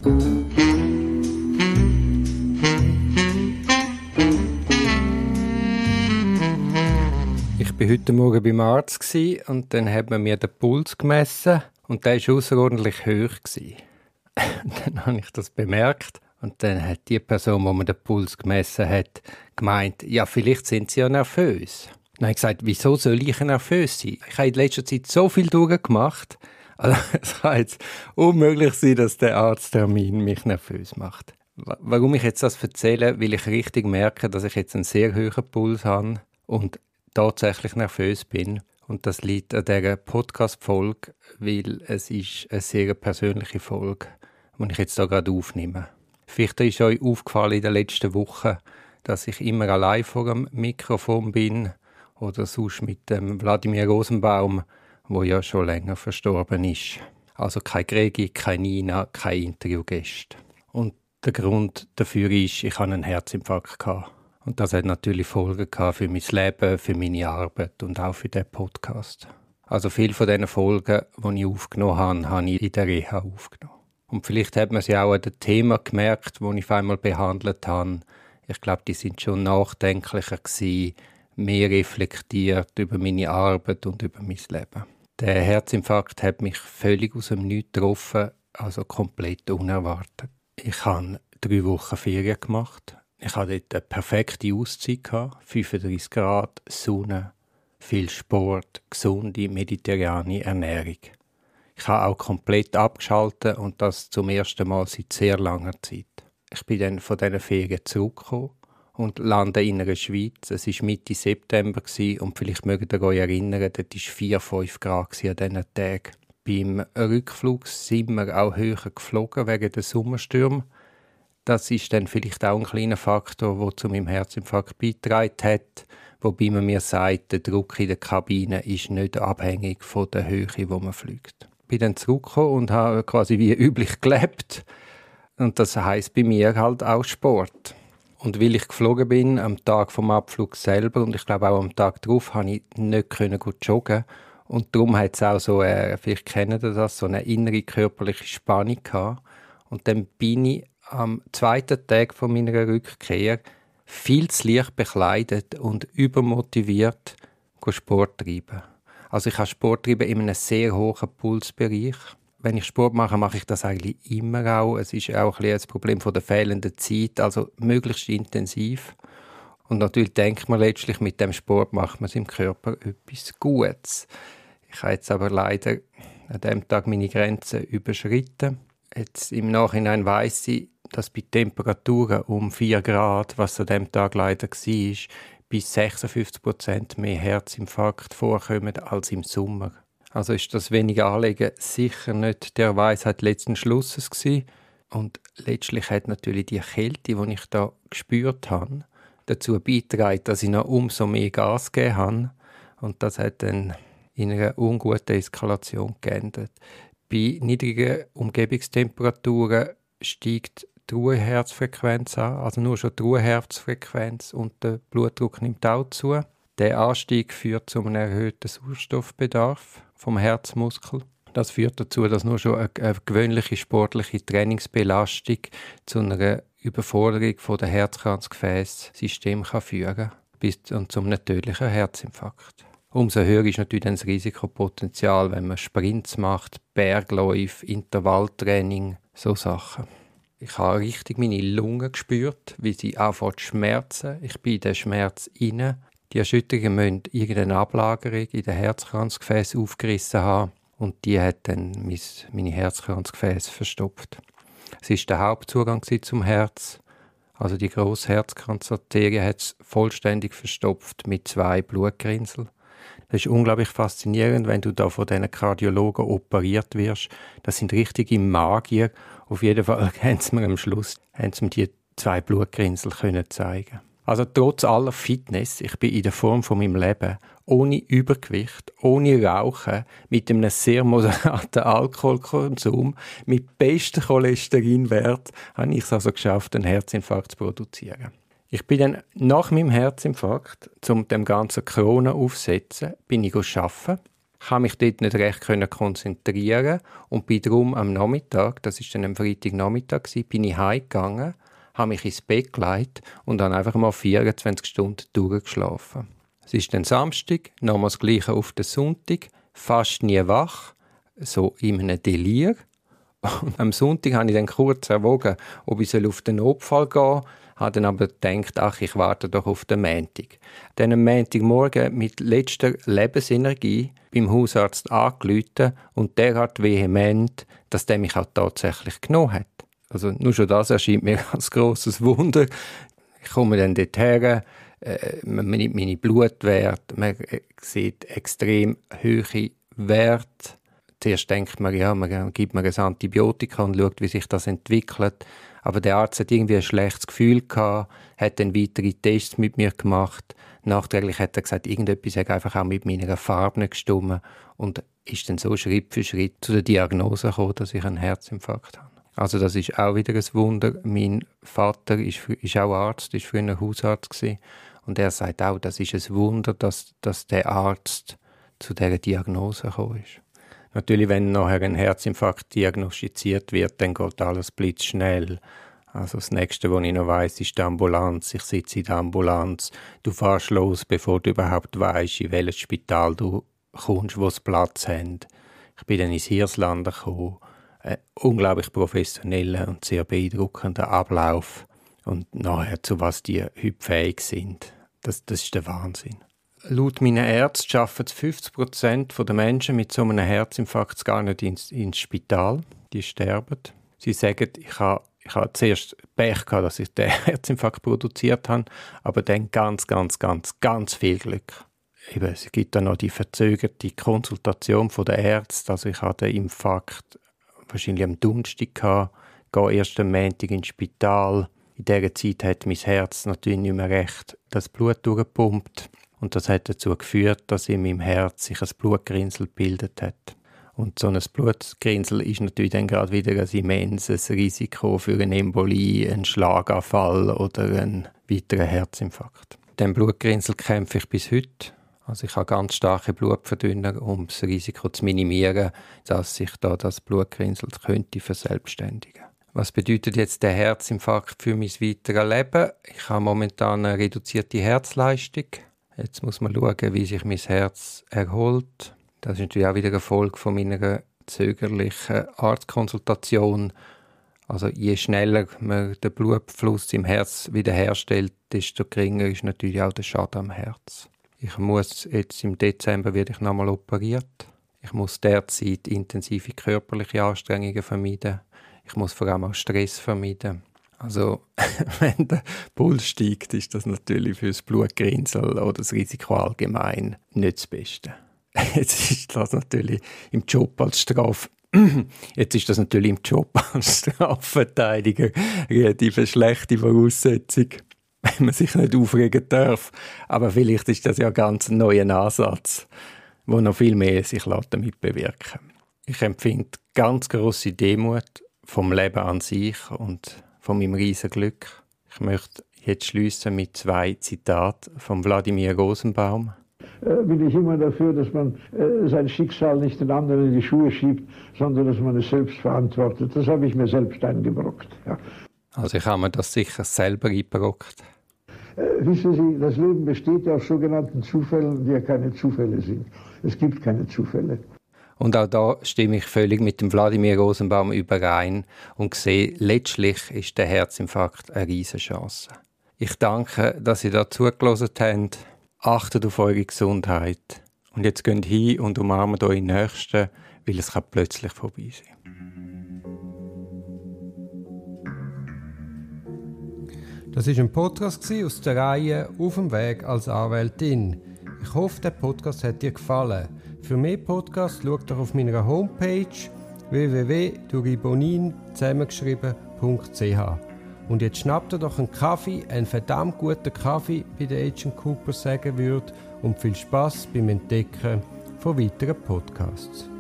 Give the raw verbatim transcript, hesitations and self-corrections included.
Ich war heute Morgen beim Arzt und dann hat man mir den Puls gemessen und der war außerordentlich hoch. Dann habe ich das bemerkt und dann hat die Person, die mir den Puls gemessen hat, gemeint, ja, vielleicht sind Sie ja nervös. Dann habe ich gesagt, wieso soll ich nervös sein? Ich habe in letzter Zeit so viel durchgemacht, also es kann jetzt unmöglich sein, dass der Arzttermin mich nervös macht. Warum ich jetzt das erzähle? Weil ich richtig merke, dass ich jetzt einen sehr hohen Puls habe und tatsächlich nervös bin. Und das liegt an dieser Podcast-Folge, weil es ist eine sehr persönliche Folge, die ich jetzt hier gerade aufnehme. Vielleicht ist euch aufgefallen in den letzten Wochen, dass ich immer allein vor dem Mikrofon bin oder sonst mit dem Wladimir Rosenbaum, der ja schon länger verstorben ist. Also keine Gregi, keine Nina, keine Interviewgäste. Und der Grund dafür ist, ich hatte einen Herzinfarkt gehabt. Und das hat natürlich Folgen gehabt für mein Leben, für meine Arbeit und auch für diesen Podcast. Also viele von diesen Folgen, die ich aufgenommen habe, habe ich in der Reha aufgenommen. Und vielleicht hat man sie auch an den Themen gemerkt, die ich auf einmal behandelt habe. Ich glaube, die sind schon nachdenklicher gewesen, mehr reflektiert über meine Arbeit und über mein Leben. Der Herzinfarkt hat mich völlig aus dem Nichts getroffen, also komplett unerwartet. Ich habe drei Wochen Ferien gemacht. Ich hatte dort eine perfekte Auszeit, fünfunddreissig Grad, Sonne, viel Sport, gesunde mediterrane Ernährung. Ich habe auch komplett abgeschaltet und das zum ersten Mal seit sehr langer Zeit. Ich bin dann von diesen Ferien zurückgekommen und lande in der Schweiz. Es war Mitte September und vielleicht mögt ihr euch erinnern, dort war vier, fünf Grad an diesen Tagen. Beim Rückflug sind wir auch höher geflogen wegen der Sommerstürme. Das ist dann vielleicht auch ein kleiner Faktor, der zu meinem Herzinfarkt beigetragen hat. Wobei man mir sagt, der Druck in der Kabine ist nicht abhängig von der Höhe, wo man fliegt. Ich bin dann zurückgekommen und habe quasi wie üblich gelebt. Und das heisst bei mir halt auch Sport. Und weil ich geflogen bin, am Tag vom Abflug selber und ich glaube auch am Tag darauf, konnte ich nicht gut joggen. Und darum hat es auch so, äh, vielleicht kennt ihr das, so eine innere körperliche Spannung gehabt. Und dann bin ich am zweiten Tag von meiner Rückkehr viel zu leicht bekleidet und übermotiviert Sport treiben. Also ich habe Sport treiben in einem sehr hohen Pulsbereich. Wenn ich Sport mache, mache ich das eigentlich immer auch. Es ist auch ein bisschen das Problem von der fehlenden Zeit, also möglichst intensiv. Und natürlich denkt man letztlich, mit dem Sport macht man seinem Körper etwas Gutes. Ich habe jetzt aber leider an diesem Tag meine Grenzen überschritten. Jetzt im Nachhinein weiss ich, dass bei Temperaturen um vier Grad, was an diesem Tag leider war, bis sechsundfünfzig Prozent mehr Herzinfarkt vorkommen als im Sommer. Also ist das wenige Anlegen sicher nicht der Weisheit letzten Schlusses gewesen. Und letztlich hat natürlich die Kälte, die ich da gespürt habe, dazu beigetragen, dass ich noch umso mehr Gas gegeben habe. Und das hat dann in einer unguten Eskalation geendet. Bei niedrigen Umgebungstemperaturen steigt die Ruheherzfrequenz an, also nur schon die Ruheherzfrequenz und der Blutdruck nimmt auch zu. Der Anstieg führt zu einem erhöhten Sauerstoffbedarf vom Herzmuskel. Das führt dazu, dass nur schon eine, eine gewöhnliche sportliche Trainingsbelastung zu einer Überforderung der Herzkranzgefäßsystem kann führen bis und zum tödlichen Herzinfarkt. Umso höher ist natürlich das Risikopotenzial, wenn man Sprints macht, Bergläufe, Intervalltraining, so Sachen. Ich habe richtig meine Lungen gespürt, wie sie anfangen zu schmerzen. Ich bin in den Schmerz rein. Die Erschütterungen müssen irgendeine Ablagerung in den Herzkranzgefäßen aufgerissen haben und die hat dann meine Herzkranzgefäße verstopft. Es war der Hauptzugang zum Herz. Also die grosse Herzkranzarterie hat es vollständig verstopft mit zwei Blutgrinnseln. Das ist unglaublich faszinierend, wenn du da von diesen Kardiologen operiert wirst. Das sind richtige Magier. Auf jeden Fall haben sie mir am Schluss haben sie mir die zwei Blutgrinsel können zeigen. Also trotz aller Fitness, ich bin in der Form von meinem Leben, ohne Übergewicht, ohne Rauchen, mit einem sehr moderaten Alkoholkonsum, mit bestem Cholesterinwert, habe ich es also geschafft, einen Herzinfarkt zu produzieren. Ich bin dann nach meinem Herzinfarkt, um dem ganzen Corona aufzusetzen, bin ich arbeiten. Ich konnte mich dort nicht recht konzentrieren und bin darum am Nachmittag, das war dann am Freitagnachmittag, bin ich heimgegangen, habe mich ins Bett gelegt und dann einfach mal vierundzwanzig Stunden durchgeschlafen. Es ist dann Samstag, nochmal das Gleiche auf den Sonntag, fast nie wach, so in einem Delir. Und am Sonntag habe ich dann kurz erwogen, ob ich auf den Notfall gehen soll, habe dann aber gedacht, ach, ich warte doch auf den Montag. Dann am Montagmorgen mit letzter Lebensenergie beim Hausarzt angerufen und der hat vehement, dass der mich auch tatsächlich genommen hat. Also nur schon das erscheint mir als grosses Wunder. Ich komme dann dorthin, äh, man nimmt meine Blutwerte, man sieht extrem hohe Werte. Zuerst denkt man, ja, man gibt mir ein Antibiotika und schaut, wie sich das entwickelt. Aber der Arzt hat irgendwie ein schlechtes Gefühl gehabt, hat dann weitere Tests mit mir gemacht. Nachträglich hat er gesagt, irgendetwas hat einfach auch mit meiner Farbe nicht gestimmt und ist dann so Schritt für Schritt zu der Diagnose gekommen, dass ich einen Herzinfarkt habe. Also das ist auch wieder ein Wunder. Mein Vater ist, ist auch Arzt, ist früher Hausarzt gewesen. Und er sagt auch, das ist ein Wunder, dass, dass der Arzt zu dieser Diagnose gekommen ist. Natürlich, wenn nachher ein Herzinfarkt diagnostiziert wird, dann geht alles blitzschnell. Also das Nächste, was ich noch weiss, ist die Ambulanz. Ich sitze in der Ambulanz. Du fährst los, bevor du überhaupt weisst, in welches Spital du kommst, wo sie Platz haben. Ich bin dann ins Hirslanden gekommen. Ein unglaublich professioneller und sehr beeindruckender Ablauf. Und nachher, zu was die heute fähig sind. Das, das ist der Wahnsinn. Laut meinen Ärzten schaffen fünfzig Prozent der Menschen mit so einem Herzinfarkt gar nicht ins, ins Spital. Die sterben. Sie sagen, ich habe, ich habe zuerst Pech gehabt, dass ich den Herzinfarkt produziert habe, aber dann ganz, ganz, ganz, ganz viel Glück. Eben, es gibt dann noch die verzögerte Konsultation der Ärzte. Also ich hatte den Infarkt wahrscheinlich am Donnerstag gehabt, gehe erst am Montag ins Spital. In dieser Zeit hat mein Herz natürlich nicht mehr recht das Blut durchgepumpt. Und das hat dazu geführt, dass in meinem Herz sich ein Blutgerinnsel gebildet hat. Und so ein Blutgerinnsel ist natürlich dann gerade wieder ein immenses Risiko für eine Embolie, einen Schlaganfall oder einen weiteren Herzinfarkt. Den Blutgerinnsel kämpfe ich bis heute. Also ich habe ganz starke Blutverdünner, um das Risiko zu minimieren, dass sich da das Blutgerinnsel könnte verselbstständigen. Was bedeutet jetzt der Herzinfarkt für mein weiteres Leben? Ich habe momentan eine reduzierte Herzleistung. Jetzt muss man schauen, wie sich mein Herz erholt. Das ist natürlich auch wieder eine Folge von meiner zögerlichen Arztkonsultation. Also je schneller man den Blutfluss im Herz wiederherstellt, desto geringer ist natürlich auch der Schaden am Herz. Ich muss jetzt im Dezember werde ich nochmal operiert. Ich muss derzeit intensive körperliche Anstrengungen vermeiden. Ich muss vor allem auch Stress vermeiden. Also, wenn der Puls steigt, ist das natürlich für das Blutgerinnsel oder das Risiko allgemein nicht das Beste. Jetzt ist das natürlich im Job als Straf... Jetzt ist das natürlich im Job als Strafverteidiger relativ eine schlechte Voraussetzung, wenn man sich nicht aufregen darf. Aber vielleicht ist das ja ganz ein neuer Ansatz, der noch viel mehr sich damit bewirken lässt. Ich empfinde ganz grosse Demut vom Leben an sich und von meinem riesen Glück. Ich möchte jetzt schliessen mit zwei Zitaten von Wladimir Rosenbaum. Bin ich immer dafür, dass man äh, sein Schicksal nicht den anderen in die Schuhe schiebt, sondern dass man es selbst verantwortet. Das habe ich mir selbst eingebrockt. Ja. Also ich habe mir das sicher selber eingebrockt. Äh, wissen Sie, das Leben besteht ja aus sogenannten Zufällen, die ja keine Zufälle sind. Es gibt keine Zufälle. Und auch da stimme ich völlig mit dem Wladimir Rosenbaum überein und sehe, letztlich ist der Herzinfarkt eine Riesenchance. Ich danke, dass Sie da zugehört haben. Achtet auf eure Gesundheit. Und jetzt geht hin und umarmt euren Nächsten, weil es kann plötzlich vorbei sein. Das war ein Podcast aus der Reihe «Auf dem Weg als Anwältin». Ich hoffe, der Podcast hat dir gefallen. Für mehr Podcasts schau doch auf meiner Homepage w w w punkt duribonin zusammengeschrieben punkt c h. Und jetzt schnappt ihr doch einen Kaffee, einen verdammt guten Kaffee, wie der Agent Cooper sagen würde, und viel Spass beim Entdecken von weiteren Podcasts.